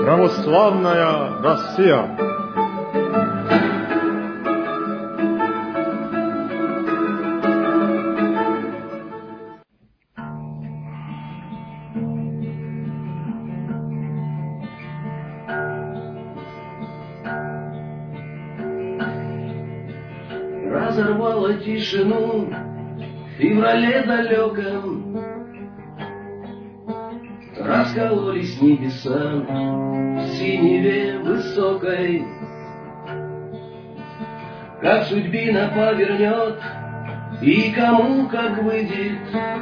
Православная Россия. Разорвала тишину в феврале далеком, раскололись небеса в синеве высокой. Как судьбина повернет и кому как выйдет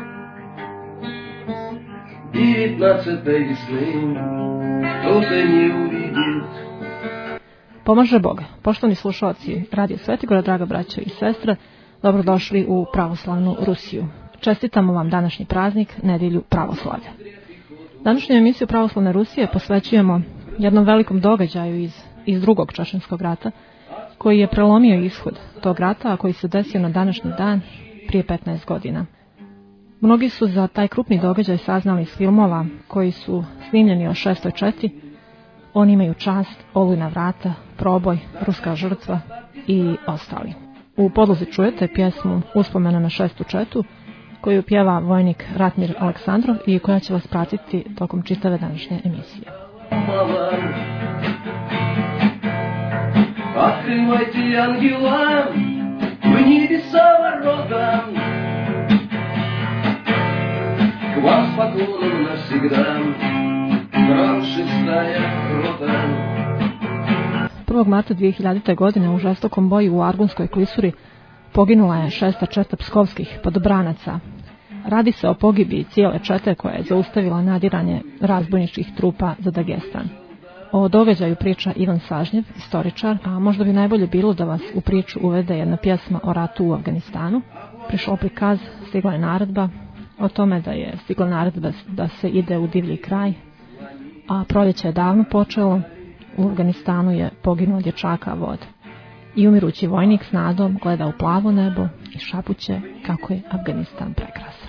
19-й весны, кто-то не увидит. Pomaže Bog. Poštovani slušalci Radio Svetigora, draga braćo i sestre, dobrodošli u pravoslavnu Rusiju. Čestitamo vam današnji praznik, nedjelju pravoslavlja. Današnju emisiju Pravoslavne Rusije posvećujemo jednom velikom događaju iz drugog čečenskog rata, koji je prelomio ishod tog rata, a koji se desio na današnji dan prije 15 godina. Mnogi su za taj krupni događaj saznali iz filmova koji su snimljeni o 6. četi. Oni imaju čast, Olujna vrata, Proboj, Ruska žrtva i ostali. U podlozi čujete pjesmu Uspomena na 6. četu, koju pjeva vojnik Ratmir Aleksandrov i koja će vas pratiti tokom čitave današnje emisije. Открывайте ангела в небеса ворота, к вам с поклоном навсегда, гром 6-я рота. 1. marta 2000. godine u žestokom boju u Argunskoj klisuri poginula je 6. četa pskovskih podobranaca. Radi se o pogibiji cijele čete koja je zaustavila nadiranje razbojničkih trupa za Dagestan. O događaju priča Ivan Sažnjev, istoričar, a možda bi najbolje bilo da vas u priču uvede jedna pjesma o ratu u Afganistanu. Prišao prikaz, stigla je naredba o tome da je stigla naredba da se ide u divlji kraj, a proljeće je davno počelo. U Afganistanu je poginuo dječaka vod. I umirući vojnik s nadom gleda u plavo nebo i šapuće kako je Afganistan prekrasan.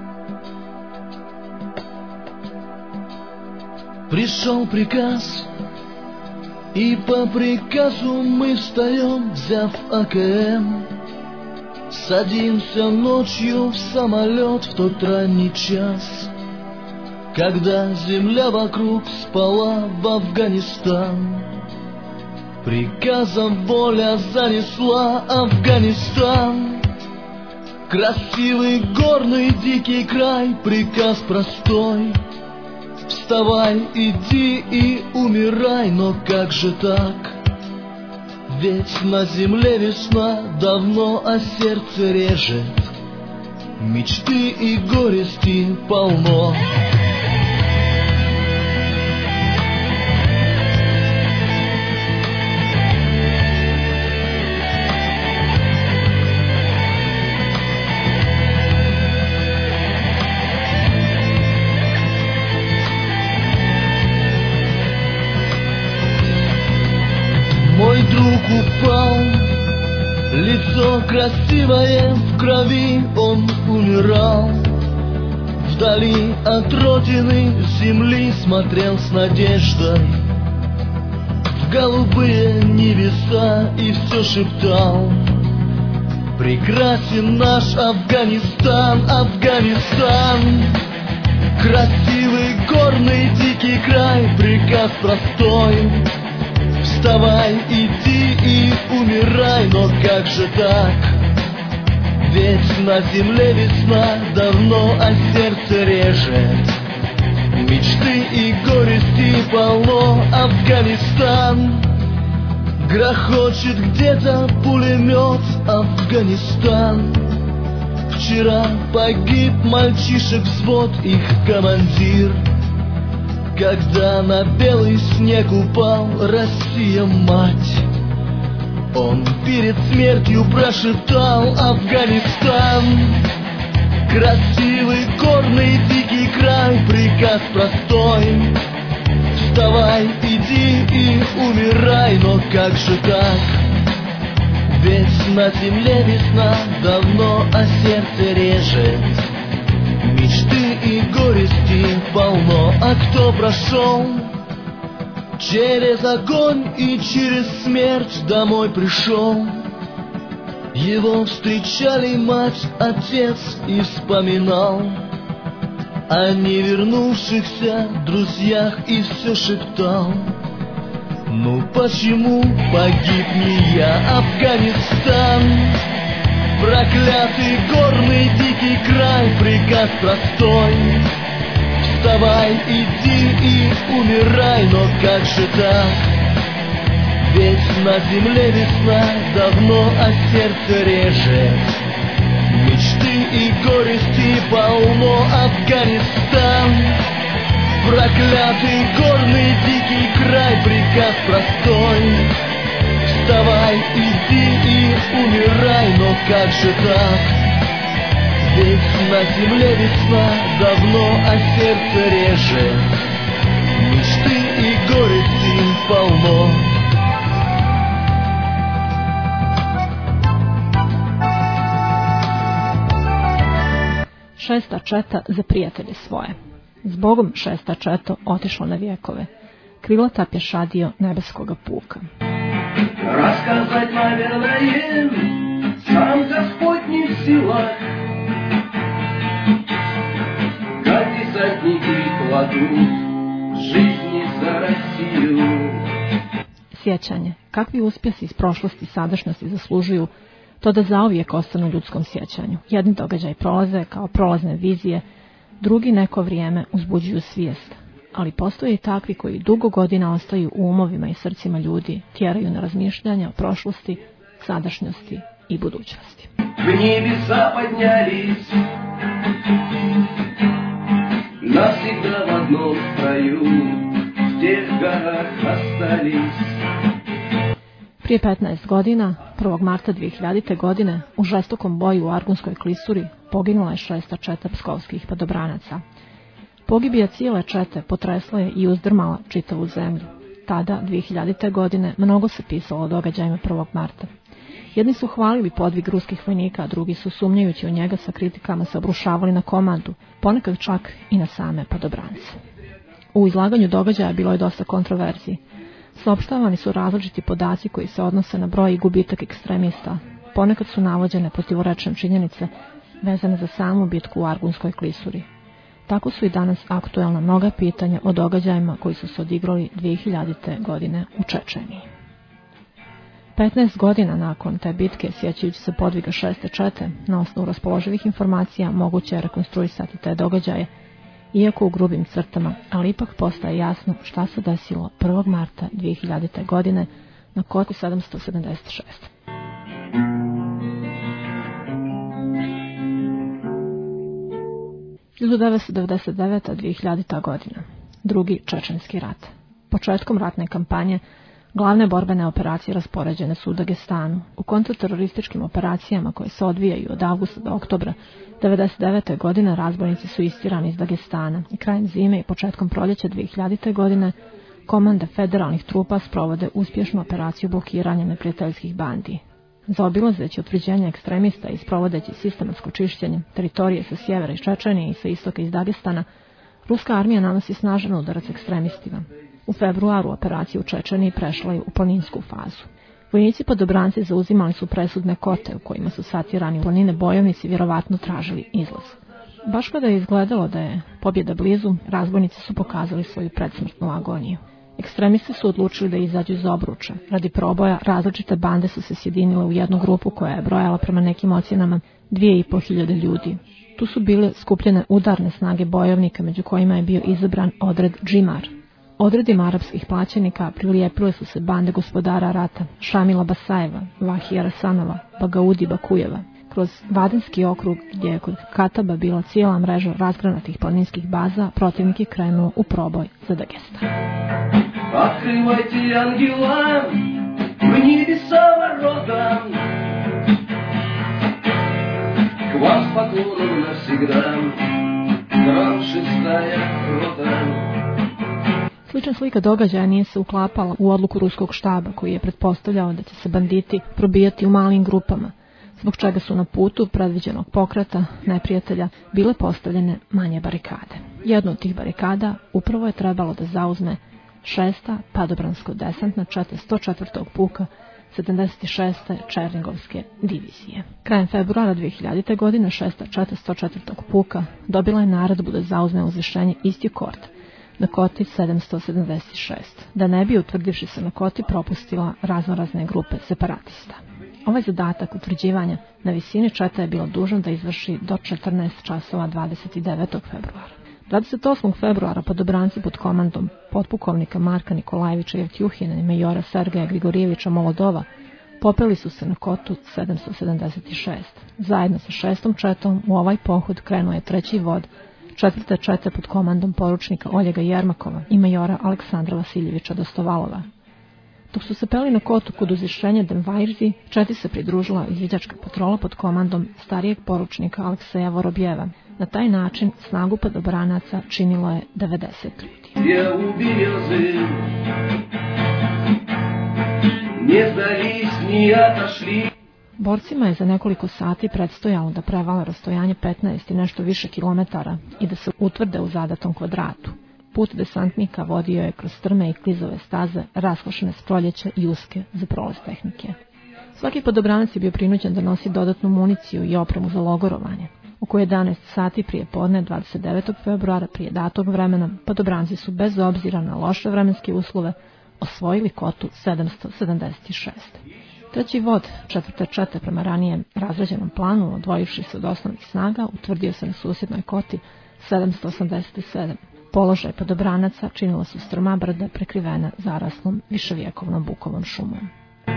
Пришел приказ, и по приказу мы встаем, взяв АКМ. Садимся ночью в самолет в тот ранний час, когда земля вокруг спала в Афганистан. Приказом воля занесла Афганистан. Красивый горный дикий край, приказ простой: вставай, иди и умирай, но как же так? Ведь на земле весна давно, а сердце режет, мечты и горести полно. Мой друг упал, лицо красивое в крови, он умирал. Вдали от родины земли смотрел с надеждой в голубые небеса и все шептал: прекрасен наш Афганистан, Афганистан. Красивый горный дикий край, приказ простой: вставай, иди и умирай, но как же так? Ведь на земле весна давно, а сердце режет, мечты и горести полно. Афганистан. Грохочет где-то пулемет, Афганистан. Вчера погиб мальчишек взвод, их командир, когда на белый снег упал Россия, мать. Он перед смертью прошептал: Афганистан. Красивый горный дикий край, приказ простой: вставай, иди и умирай, но как же так? Ведь на земле весна давно, а сердце режет, мечты и горести полно. А кто прошел Через огонь и через смерть домой пришел. Его встречали мать, отец и вспоминал о невернувшихся друзьях и все шептал: ну почему погиб не я, Афганистан? Проклятый горный дикий край, приказ простой: вставай, иди и умирай, но как же так? Ведь на земле весна давно, а сердце режет. Мечты и горести полно, Афганистан. Проклятый горный дикий край, приказ простой: вставай, иди и умирай, но как же так? Ведь на земле весна давно, а сердце режет. Мечты и горести полно. Šesta četa za prijatelje svoje. Zbogom šesta četo otišlo na vjekove. Krilata pješadio nebeskoga puka. Рассказать, наверное, сам Господь не в силах, как десантники кладут жизни за Россию. Sjećanje. Kakvi uspjesi iz prošlosti i sadašnjosti zaslužuju to da zauvijek ostanu u ljudskom sjećanju. Jedni događaji prolaze kao prolazne vizije, drugi neko vrijeme uzbuđuju svijest. Ali postoje i takvi koji dugo godina ostaju u umovima i srcima ljudi, tjeraju na razmišljanja o prošlosti, sadašnjosti i budućnosti. В небеса поднялись, навсегда в одном строю, в тех горах остались. Prije 15 godina, 1. marta 2000. godine, u žestokom boju u Argunskoj klisuri poginula je šesta četa pskovskih padobranaca. Pogibija cijele čete potresla je i uzdrmala čitavu zemlju. Tada, 2000. godine, mnogo se pisalo o događajima 1. marta. Jedni su hvalili podvig ruskih vojnika, a drugi su, sumnjajući u njega sa kritikama, se obrušavali na komandu, ponekad čak i na same padobrance. U izlaganju događaja bilo je dosta kontroverziji. Saopštavani su različiti podaci koji se odnose na broj i gubitak ekstremista. Ponekad su navođene protivorečne činjenice vezane za samu bitku u Argunskoj klisuri. Tako su i danas aktuelna mnoga pitanja o događajima koji su se odigrali 2000. godine u Čečeniji. 15 godina nakon te bitke, sjećajući se podviga šeste čete, na osnovu raspoloživih informacija moguće je rekonstruisati te događaje, iako u grubim crtama, ali ipak postaje jasno šta se desilo 1. marta 2000. godine na Koku 776. – 1999-2000. godina. Drugi čečenski rat. Početkom ratne kampanje glavne borbene operacije raspoređene su u Dagestanu. U kontraterorističkim operacijama koje se odvijaju od avgusta do oktobra 1999. godine razbojnici su istirani iz Dagestana i krajem zime i početkom proljeća 2000. godine komande federalnih trupa sprovode uspješnu operaciju blokiranja neprijateljskih bandi. Zaobilazeći utvrđenje ekstremista i sprovodeći sistematsko čišćenje teritorije sa sjevera iz Čečenije i sa istoka iz Dagestana, ruska armija nanosi snažan udarac ekstremistima. U februaru operacija u Čečeniji prešla je u planinsku fazu. Vojnici podobranci zauzimali su presudne kote u kojima su satirani u planine bojovnici vjerovatno tražili izlaz. Baš kada je izgledalo da je pobjeda blizu, razbojnici su pokazali svoju predsmrtnu agoniju. Ekstremisti su odlučili da izađu iz obruča. Radi proboja različite bande su se sjedinile u jednu grupu koja je brojala prema nekim ocjenama 2500 ljudi. Tu su bile skupljene udarne snage bojovnika, među kojima je bio izabran odred Džimar. Odredima arapskih plaćenika prilijepile su se bande gospodara rata, Šamila Basajeva, Vahija Rasanova, Bagaudi Bakujeva. Kroz Vadenski okrug, gdje je kod Kataba bila cijela mreža razgranatih planinskih baza, protivnik je krenuo u proboj za Dagestan. Открывайте, ангела, в небеса ворота, к вам с поклоном навсегда, гром шестая рота. Slična slika događaja nije se uklapala u odluku ruskog štaba, koji je pretpostavljao da će se banditi probijati u malim grupama, zbog čega su na putu predviđenog pokreta neprijatelja bile postavljene manje barikade. Jednu od tih barikada upravo je trebalo da zauzme 6. padobransko-desantna čete 104. puka 76. Černigovske divizije. Krajem februara 2000. godine 6. četa 104. puka dobila je naredbu da zauzme uzvišenje isti kort na koti 776, da ne bi, utvrdivši se na koti, propustila raznorazne grupe separatista. Ovaj zadatak utvrđivanja na visini četa je bilo dužan da izvrši do 14 časova 29. februara. 28. februara padobranci pod komandom potpukovnika Marka Nikolajevića Jevtjuhina i majora Sergeja Grigorijevića Molodova popeli su se na kotu 776. Zajedno sa 6. četom u ovaj pohod krenuo je 3. vod 4. čete pod komandom poručnika Oljega Jermakova i majora Aleksandra Vasiljevića Dostovalova. Dok su se peli na kotu kod uzvišenja Demvajrzi, četi se pridružila izviđačka patrola pod komandom starijeg poručnika Alekseja Vorobjeva. Na taj način snagu padobranaca činilo je 90 ljudi. Borcima je za nekoliko sati predstojalo da prevale rastojanje 15 i nešto više kilometara i da se utvrde u zadatom kvadratu. Put desantnika vodio je kroz strme i klizove staze, raskošene s proljeća i uske za prolaz tehnike. Svaki padobranac je bio prinuđen da nosi dodatnu municiju i opremu za logorovanje. Oko 11 sati prije podne 29. februara prije datog vremena padobranci su bez obzira na loše vremenske uslove osvojili kotu 776. Treći vod 4. čete prema ranije razrađenom planu, odvojivši se od osnovnih snaga, utvrdio se na susjednoj koti 787. Položaj padobranaca činila su strma brda prekrivena zaraslom viševjekovnom bukovom šumom.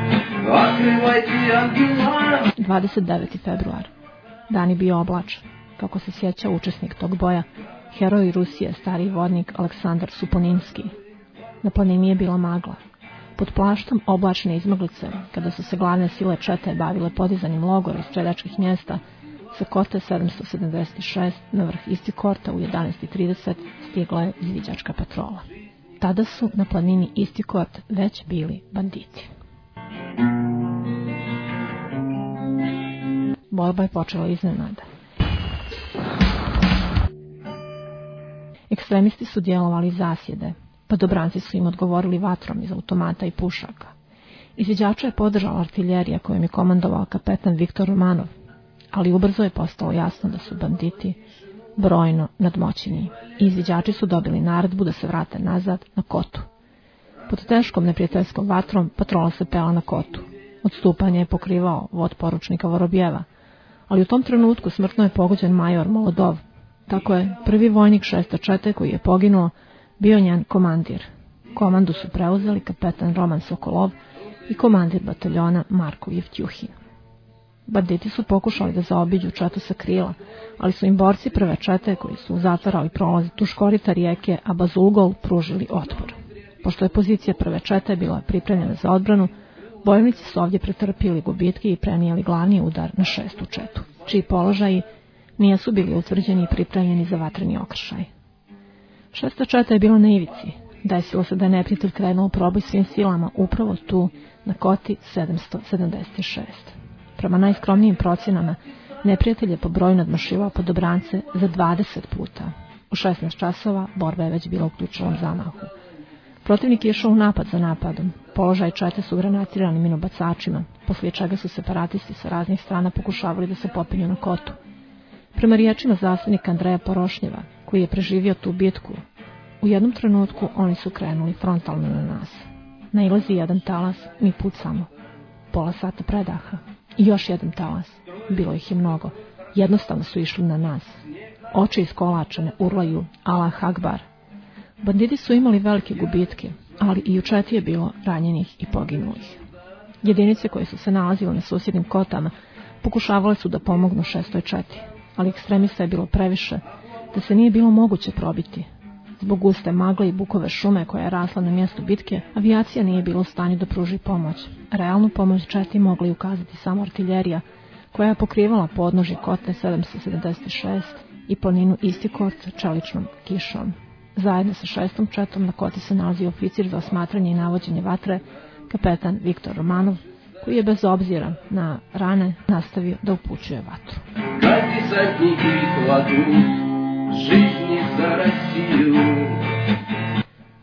29. februar. Dan je bio oblačan. Kako se sjeća učesnik tog boja, heroj Rusije, stariji vodnik Aleksandar Suponinski. Na planini je bila magla. Pod plaštom oblačne izmaglice, kada su se glavne sile čete bavile podizanjem logora iz streljačkih mjesta, sa kote 776 na vrh isti korta u 11:30 stigla je izviđačka patrola. Tada su na planini isti kort već bili banditi. Borba je počela iznenada. Ekstremisti su djelovali zasjede, padobranci su im odgovorili vatrom iz automata i pušaka. Izviđača je podržala artiljerija kojom je komandovao kapetan Viktor Romanov, ali ubrzo je postalo jasno da su banditi brojno nadmoćniji. Izviđači su dobili naredbu da se vrate nazad na kotu. Pod teškom neprijateljskom vatrom patrola se pela na kotu. Odstupanje je pokrivao vod poručnika Vorobjeva, ali u tom trenutku smrtno je pogođen major Molodov. Tako je prvi vojnik 6. čete koji je poginuo bio njen komandir. Komandu su preuzeli kapetan Roman Sokolov i komandir bataljona Marko Jevtjuhin. Banditi su pokušali da zaobiđu četu sa krila, ali su im borci prve čete koji su zatvarali prolaz duž korita rijeke Abazulgol pružili otpor. Pošto je pozicija prve čete bila pripremljena za odbranu, bojovnici su ovdje pretrpili gubitke i prenijeli glavni udar na 6. četu, čiji položaji nisu bili utvrđeni i pripremljeni za vatreni okršaj. 6. četa je bila na ivici. Desilo se da je neprijatelj krenuo u proboj svim silama upravo tu na koti 776. Prema najskromnijim procjenama, neprijatelj je po broju nadmašivao padobrance za 20 puta. U 16 časova borba je već bila u ključevom zamahu. Protivnik je išao u napad za napadom. Položaj čete su granatirani minobacačima, poslije čega su separatisti sa raznih strana pokušavali da se popinju na kotu. Prema riječima zasljednika Andreja Porošnjeva, koji je preživio tu bitku, u jednom trenutku oni su krenuli frontalno na nas. Nailazi jedan talas, mi pucamo. Pola sata predaha. I još jedan talas. Bilo ih je mnogo. Jednostavno su išli na nas. Oči iskolačene urlaju Allah Akbar. Banditi su imali velike gubitke, ali i u četi je bilo ranjenih i poginulih. Jedinice koje su se nalazile na susjednim kotama pokušavale su da pomognu 6. četi, ali ekstremista je bilo previše, da se nije bilo moguće probiti. Zbog guste magle i bukove šume koja je rasla na mjestu bitke, avijacija nije bila u stanju da pruži pomoć. Realnu pomoć četi mogli ukazati samo artiljerija, koja je pokrivala podnožje kote 776 i planinu isti kort čeličnom kišom. Zajedno sa 6. četom na koti se nalazi oficir za osmatranje i navođenje vatre, kapetan Viktor Romanov, koji je bez obzira na rane nastavio da upućuje vatru.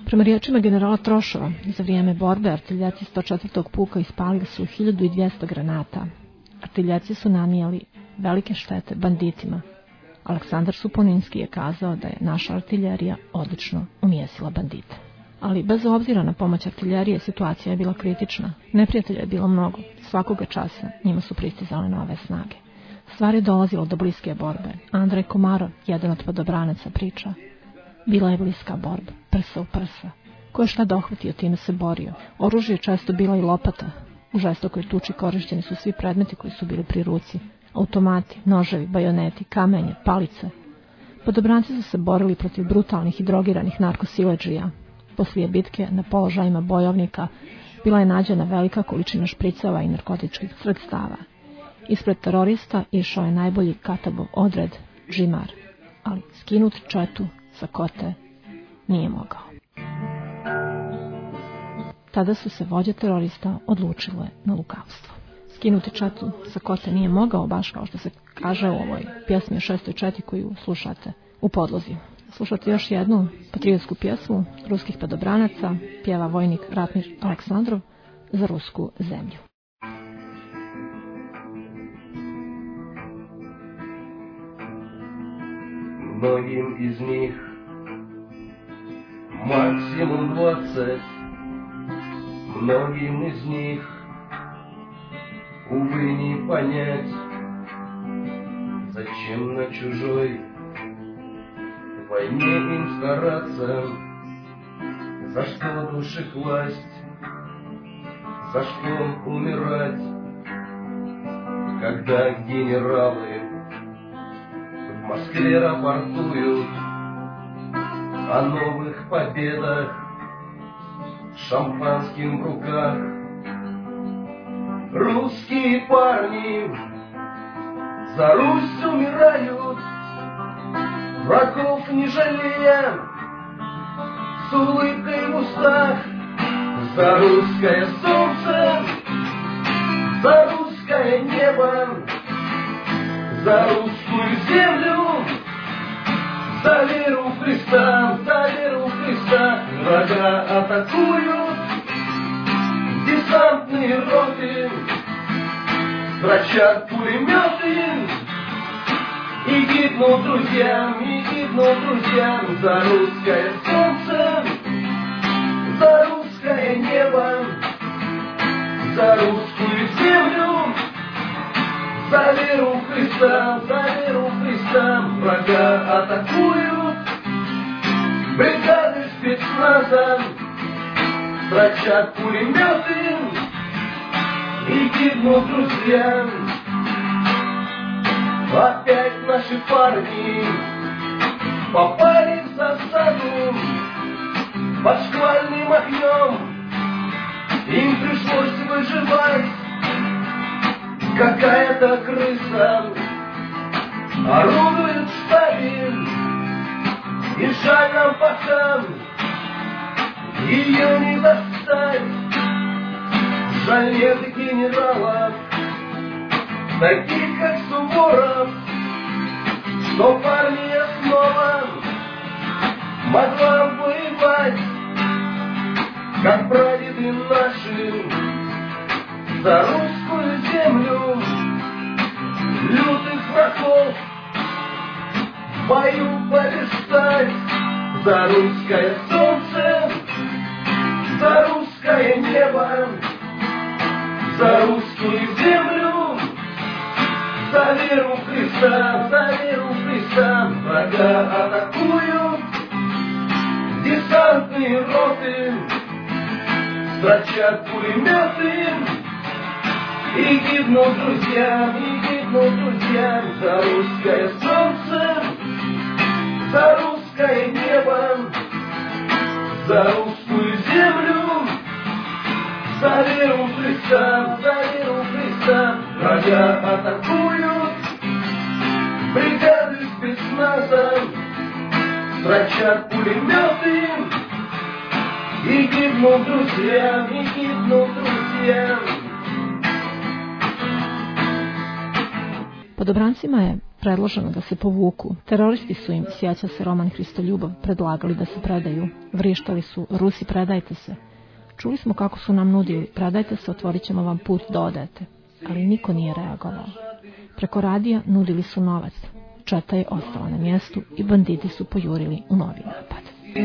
Prema riječima generala Trošova, za vrijeme borbe artiljerci 104. puka ispalili su 1200 granata. Artiljerci su nanijeli velike štete banditima. Aleksandar Suponinski je kazao da je naša artiljerija odlično umjesila bandite. Ali bez obzira na pomoć artiljerije situacija je bila kritična. Neprijatelja je bilo mnogo. Svakoga časa njima su pristizale nove snage. Stvar je dolazilo do bliske borbe. Andrej Komarov, jedan od padobranaca, priča: bila je bliska borba, prsa u prsa. Ko je šta dohvatio, time se borio. Oružje je često bila i lopata. U žestokoj tuči korišćeni su svi predmeti koji su bili pri ruci. Automati, noževi, bajoneti, kamenje, palice. Podobranci su se borili protiv brutalnih i drogiranih narkosiledžija. Poslije bitke na položajima bojovnika bila je nađena velika količina špricova i narkotičkih sredstava. Ispred terorista išao je najbolji Katabov odred, Džimar, ali skinut četu sa kote nije mogao. Tada su se vođe terorista odlučile na lukavstvo. Skinuti četu sa kote nije mogao, baš kao što se kaže u ovoj pjesmi o 6. četi koju slušate u podlozi. Slušate još jednu patriotsku pjesmu ruskih padobranaca, pjeva vojnik Ratmir Aleksandrov za rusku zemlju. Многим из них максимум 20, многим из них, увы, не понять, зачем на чужой войне им стараться, за что души класть, за что умирать, когда генералы в Москве рапортуют о новых победах, шампанским в руках. Русские парни за Русь умирают, врагов не жалея, с улыбкой в устах, за русское солнце, за русское небо, за русскую землю, за веру в Христа, за веру в Христа. Врага атакуют десантные роты, строчат пулеметы, и гибнут друзья, за русское солнце, за русское небо, за русскую землю, за веру в Христа, за веру в Христа. Врага атакуют бригады спецназа, строчат пулеметы, и гибнут друзья. Опять наши парни попали в засаду, под шквальным огнем им пришлось выживать. Какая-то крыса орудует в штабе, и жаль нам пока ее не достать. Жаль нет генералов, таких как Суворов, что армия снова могла воевать, как прадеды наши, за русскую землю. Лютых врагов в бою побеждать, за русское солнце, за русское небо, за русскую землю, за веру в Христа, за веру в Христа. Врага атакуют десантные роты, строчат пулеметы, и гибнут друзья, за русское солнце, за русское небо, за русскую землю, за веру в Христа, за веру в Христа. Врага атакуют бригады спецназа, строчат пулеметы, и гибнут друзья, Podobrancima je predloženo da se povuku. Teroristi su im, sjeća se Roman Hristoljubov, predlagali da se predaju. Vrištali su: Rusi, predajte se. Čuli smo kako su nam nudili: predajte se, otvorit ćemo vam put da odete. Ali niko nije reagovao. Preko radija nudili su novac. Četa je ostala na mjestu i banditi su pojurili u novi napad.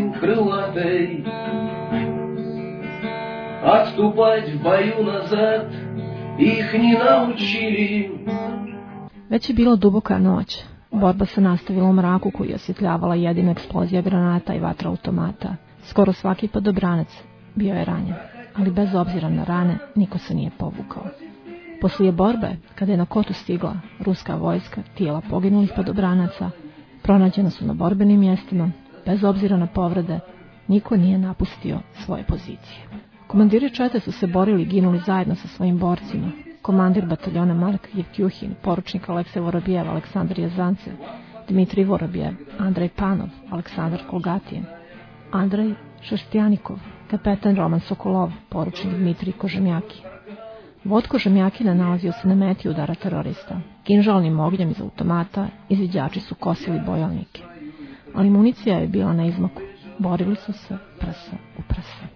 Отступать в бою назад их не научили. Već je bila duboka noć. Borba se nastavila u mraku koji je osvjetljavala jedina eksplozija granata i vatra automata. Skoro svaki padobranac bio je ranjen, ali bez obzira na rane niko se nije povukao. Poslije borbe, kada je na Kotu stigla ruska vojska, tijela poginulih padobranaca pronađena su na borbenim mjestima. Bez obzira na povrede, niko nije napustio svoje pozicije. Komandiri čete su se borili i ginuli zajedno sa svojim borcima. Komandir bataljona Mark Jevtjuhin, poručnik Aleksej Vorobjev, Aleksandar Jazancev, Dmitrij Vorobjev, Andrej Panov, Aleksandar Kolgatijen, Andrej Šerstjanikov, kapetan Roman Sokolov, poručnik Dmitrij Kožemjaki. Vod Kožemjakina nalazio se na meti udara terorista. Kinžalnim ognjem iz automata izviđači su kosili bojovnike. Ali municija je bila na izmaku. Borili su se prsa u prsa.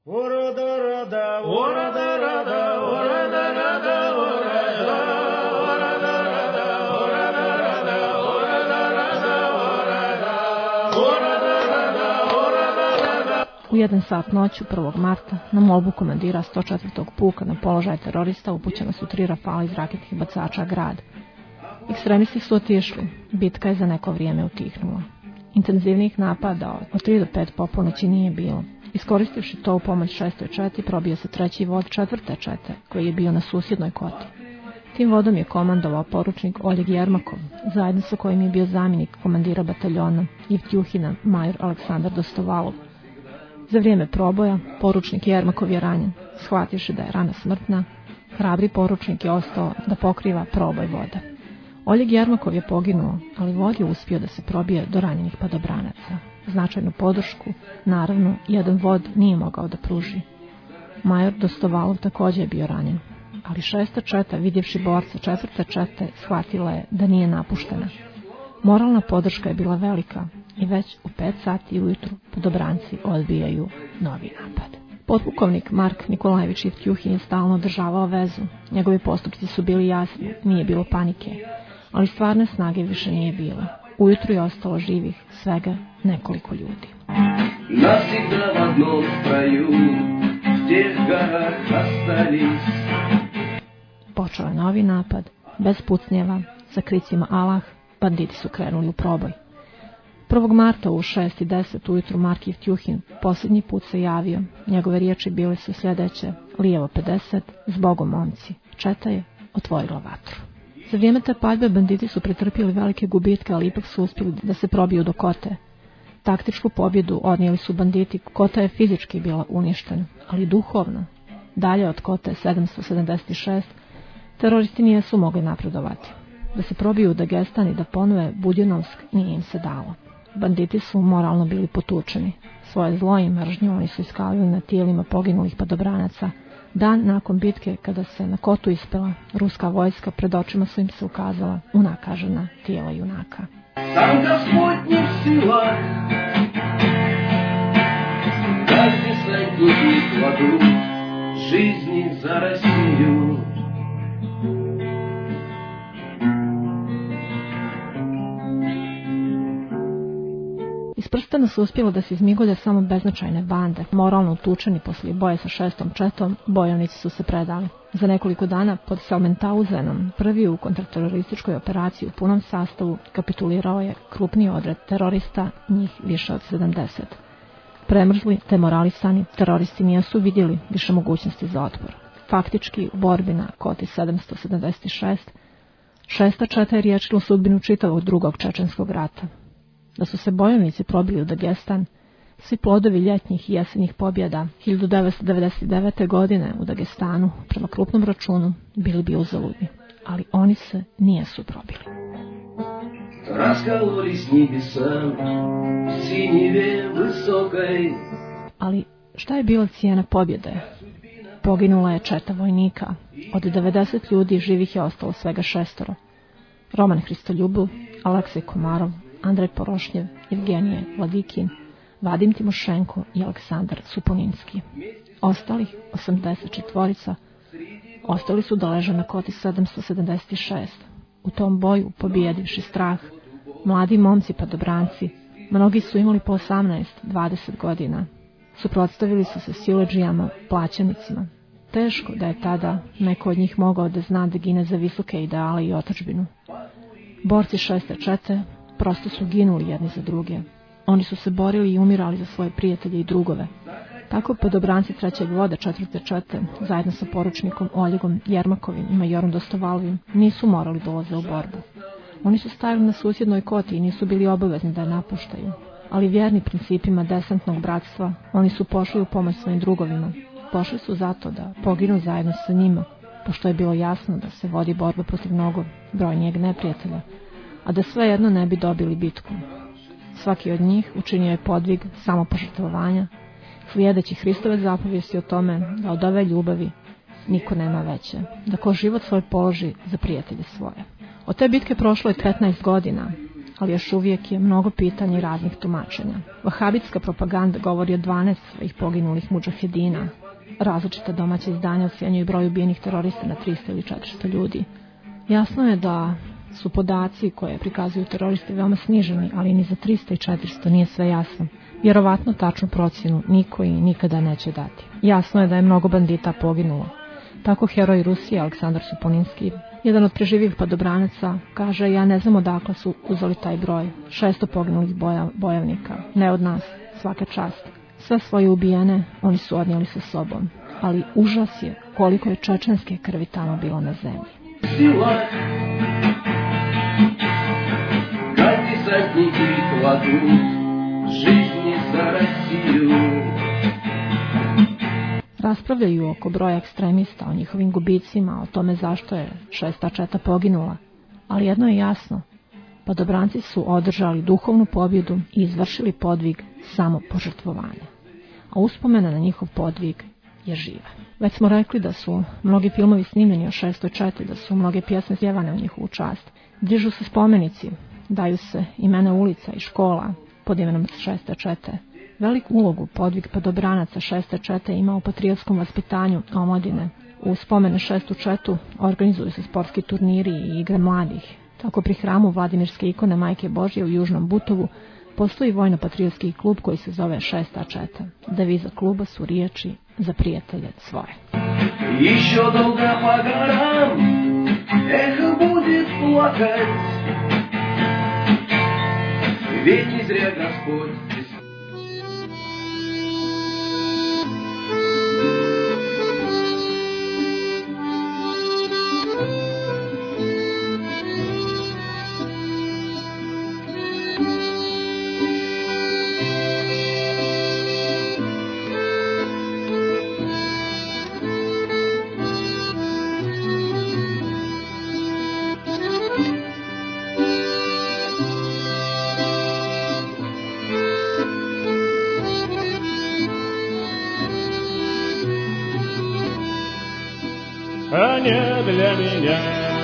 U 1 sat noću 1. marta na molbu komandira 104. puka na položaj terorista upućena su 3 rafala iz raketnih bacača grad. Ekstremisti su otišli. Bitka je za neko vrijeme utihnula. Intenzivnijih napada od 3 do 5 po ponoći nije bilo. Iskoristivši to u pomoć 6. četi, probio se 3. vod 4. čete, koji je bio na susjednoj Koti. Tim vodom je komandovao poručnik Oljeg Jermakov, zajedno sa kojim je bio zamjenik komandira bataljona Jevtjuhina, major Aleksandar Dostovalov. Za vrijeme proboja, poručnik Jermakov je ranjen. Shvativši da je rana smrtna, hrabri poručnik je ostao da pokriva proboj voda. Oljeg Jermakov je poginuo, ali vod je uspio da se probije do ranjenih padobranaca. Značajnu podršku, naravno, jedan vod nije mogao da pruži. Major Dostovalov također je bio ranjen, ali 6. četa, vidjevši borca 4. čete, shvatila je da nije napuštena. Moralna podrška je bila velika i već u 5 sati ujutru padobranci odbijaju novi napad. Potpukovnik Mark Nikolajević Jevtjuhin je stalno održavao vezu. Njegovi postupci su bili jasni, nije bilo panike, ali stvarne snage više nije bilo. Ujutru je ostalo živih svega nekoliko ljudi. Навсегда в одном строю в тех горах остались. Počeo je novi napad, bez pucnjeva, sa kricima Allah, banditi su krenuli u proboj. 1. marta u 6:10 ujutru Mark Jevtjuhin posljednji put se javio. Njegove riječi bile su sljedeće: lijevo 50, zbogom momci. Četa je otvorila vatru. Za vrijeme te paljbe banditi su pretrpjeli velike gubitke, ali ipak su uspjeli da se probiju do Kote. Taktičku pobjedu odnijeli su banditi. Kota je fizički bila uništena, ali duhovno. Dalje od Kote 776 teroristi nisu mogli napredovati. Da se probiju u Dagestan i da ponove Budjenovsk nije im se dalo. Banditi su moralno bili potučeni. Svoje zlo i mržnju oni su iskalili na tijelima poginulih padobranaca. Dan nakon bitke, kada se na Kotu ispela ruska vojska, pred očima su im se ukazala unakažena tijela junaka. Сам Господь не в силах, как писать духи кладут жизни за Россию. Iz prstena su uspjelo da se izmigolje samo beznačajne bande. Moralno utučeni poslije boja sa 6. četom, bojovnici su se predali. Za nekoliko dana pod Salmentauzenom, prvi u kontraterorističkoj operaciji u punom sastavu, kapitulirao je krupni odred terorista, njih više od 70. Premrzli, demoralisani, teroristi nisu vidjeli više mogućnosti za otpor. Faktički, u borbi na Koti 776, 6. četa je riješila sudbinu čitavog drugog čečenskog rata. Da su se bojovnici probili u Dagestan, svi plodovi ljetnjih i jesenjih pobjeda 1999. godine u Dagestanu, prema krupnom računu, bili bi uzaludni, ali oni se nijesu probili. Раскололись небеса в синеве высокой. Ali šta je bila cijena pobjede? Poginula je 4 vojnika. Od 90 ljudi živih je ostalo svega 6. Roman Hristoljubov, Aleksej Komarov, Andrej Porošnjev, Evgenije Vladikin, Vadim Timošenko i Aleksandar Suponinski. Ostalih 84 ostali su da leže na koti 776. U tom boju, pobijedivši strah, mladi momci padobranci, mnogi su imali po 18-20 godina, suprotstavili su se siledžijama, plaćenicima. Teško da je tada neko od njih mogao da zna da gine za visoke ideale i otadžbinu. Borci 6. čete prosto su ginuli jedni za druge. Oni su se borili i umirali za svoje prijatelje i drugove. Tako podobranci 3. voda 4. čete, zajedno sa poručnikom Oljegom Jermakovim i majorom Dostovalovim, nisu morali dolaze u borbu. Oni su stajali na susjednoj koti i nisu bili obavezni da je napuštaju. Ali vjerni principima desantnog bratstva, oni su pošli u pomoć svojim drugovima. Pošli su zato da poginu zajedno sa njima, pošto je bilo jasno da se vodi borba protiv mnogo brojnijeg neprijatelja, a da svejedno ne bi dobili bitku. Svaki od njih učinio je podvig samopožrtvovanja, slijedeći Hristove zapovijesti o tome da od ove ljubavi niko nema veće, da ko život svoj položi za prijatelje svoje. Od te bitke prošlo je 15 godina, ali još uvijek je mnogo pitanja i raznih tumačenja. Vahabitska propaganda govori o 12 svojih poginulih mudžahedina. Različita domaća izdanja ocjenjuju broj ubijenih terorista na 300 ili 400 ljudi. Jasno je da su podaci koje prikazuju teroristi veoma sniženi, ali ni za 300 i 400 nije sve jasno. Vjerovatno tačnu procjenu niko i nikada neće dati. Jasno je da je mnogo bandita poginulo. Tako heroj Rusije Aleksandar Suponinski, jedan od preživih padobranaca, kaže: ja ne znam odakle su uzeli taj broj, 600 poginulih bojevnika, ne od nas, svaka čast. Sve svoje ubijene oni su odnijeli sa sobom, ali užas je koliko je čečenske krvi tamo bilo na zemlji. Kad dесантники кладут жизни за Россию. Raspravljaju oko broja ekstremista, o njihovim gubicima, o tome zašto je 6. četa poginula, ali jedno je jasno: padobranci su održali duhovnu pobjedu i izvršili podvig samopožrtvovanja, a uspomena na njihov podvig je živa. Već smo rekli da su mnogi filmovi snimljeni o 6. četi, da su mnoge pjesme spjevane u njihovu čast. Dižu se spomenici, daju se imena ulica i škola pod imenom 6. čete. Veliku ulogu podvig padobranaca 6. čete ima u patriotskom vaspitanju omladine. U spomene 6. četu organizuju se sportski turniri i igre mladih. Tako pri hramu Vladimirske ikone Majke Božje u Južnom Butovu postoji vojno-patriotski klub koji se zove 6. četa. Deviza kluba su riječi za prijatelje svoje. Еще долго по горам эхо будет плакать, ведь не зря Господь. А не для меня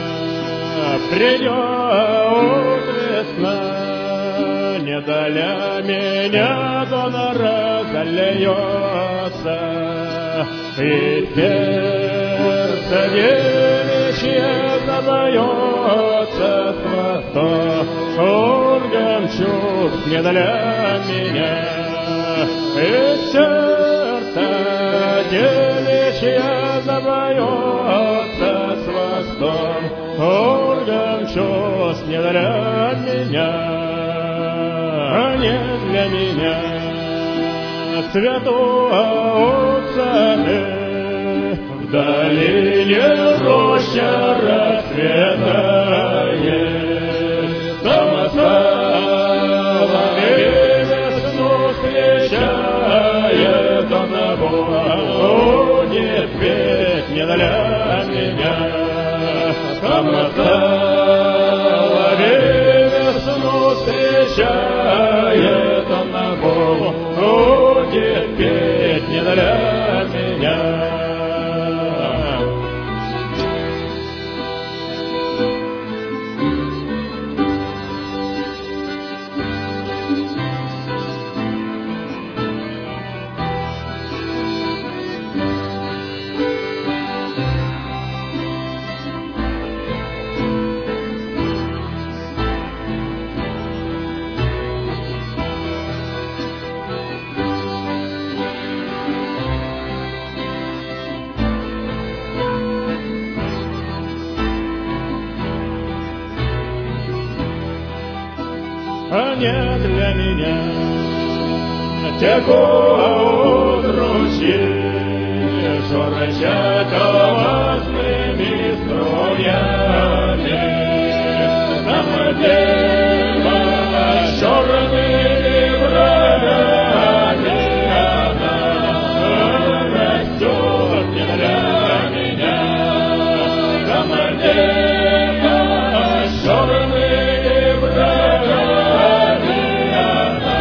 придет весна, не для меня донора зальется, и сердце девичье забьется с восторгом чувств не для меня, и сердце девичье забьется с восторгом чувств не для меня, не для меня святого Отца. В долине роща расцветает, там слава весну встречает, он будет петь не для меня, там слава весну встречает, он будет петь не для меня. меня текут ручьи, журчат овальными струями. Там, где черными бровями она растет не для меня. Там, где черными бровями она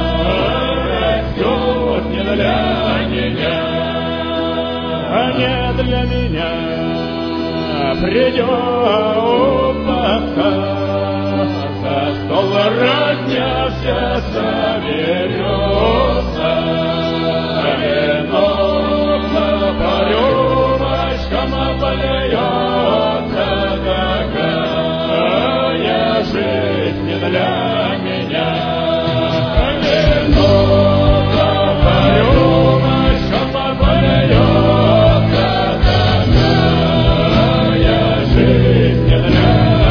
растет не для меня. А не для меня придет пока за стол разнялся, соберется, венок по рюмочкам польется. Такая жизнь не для меня. Венок по рюмочкам польется. Такая жизнь не для меня.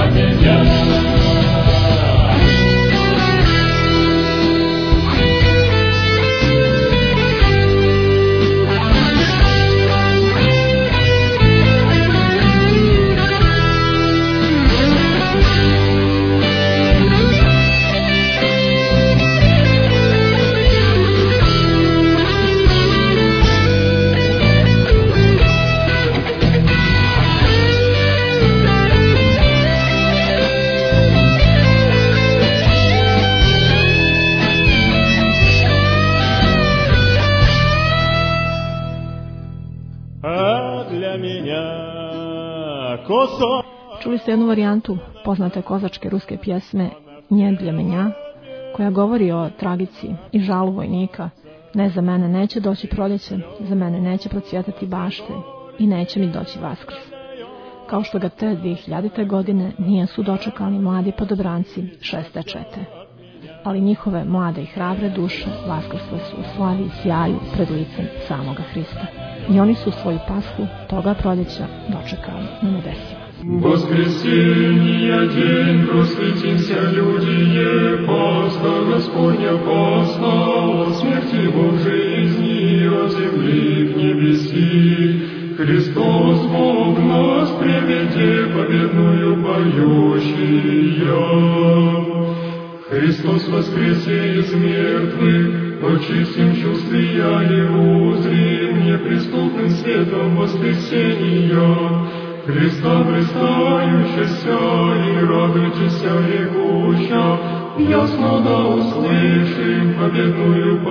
Čuli ste jednu varijantu poznate kozačke ruske pjesme "Nje dla menja", koja govori o tragici i žalu vojnika. Ne, za mene neće doći proljeće, za mene neće procvjetati bašte i neće mi doći Vaskrs. Kao što ga te 2000. godine nisu dočekali mladi podobranci 6. čete. Ali njihove mlade i hrabre duše vaskrsle su u slavi i sjaju pred licem samoga Hrista. I oni su svoju pashu toga proljeća dočekali na nebesima. Воскресенье день, просветимся, люди, Пасха Господня, Пасха, о смерти Божией жизни, о земли в небеси. Христос Бог нас приведи, победную поющия. Христос воскресе из мертвых, очистим чувства и узрим неприступным светом воскресения. Христа предстающийся, и радуйтесь, рекуща, ясно да услышим победную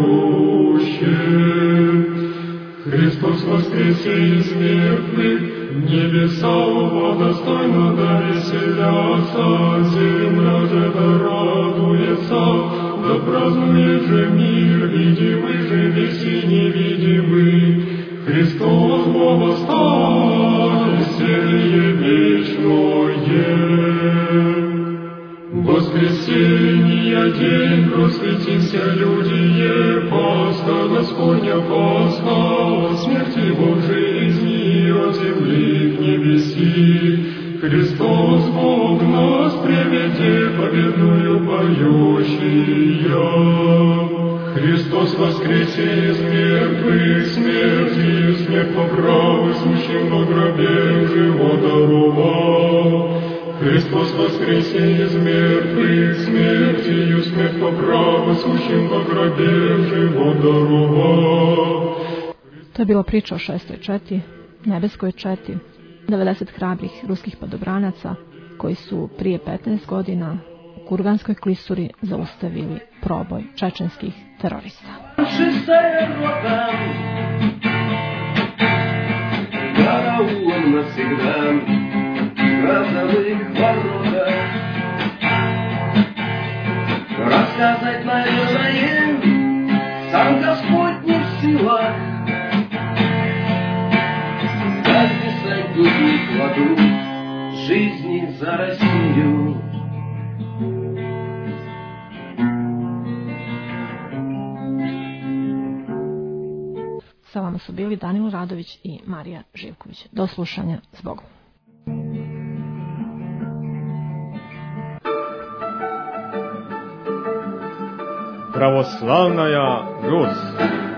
поющим. Христос воскресе из мертвых, небеса достойно да веселятся, земля же да радуется, да празднует же мир, видимый же весь и невидимый. Христос восстал, веселье вечное. Воскресенье день, просветимся, люди, Пасха Господня, Пасха, о смерти Божией жизни, о земли в небеси. Христос Бог нас приведи, победную поющия. Христос воскресе из мертвых, смертью смерть поправы, сущим во гробе живот даровал. Христос воскресе из мертвых, смертью смерть поправы, сущим во гробе живот darowao. To je bila priča o 6. četi, nebeskoj četi, 90 hrabrih ruskih padobranaca koji su prije 15 godina u Kurganskoj klisuri zaustavili proboj čečenskih terorista. Рассказать, наверное, сам Господь не в силах. Записать духи кладут жизни за Россию. Sa vama su bili Danilo Radović i Marija Živković. Do slušanja, s Bogom. Православная Русь.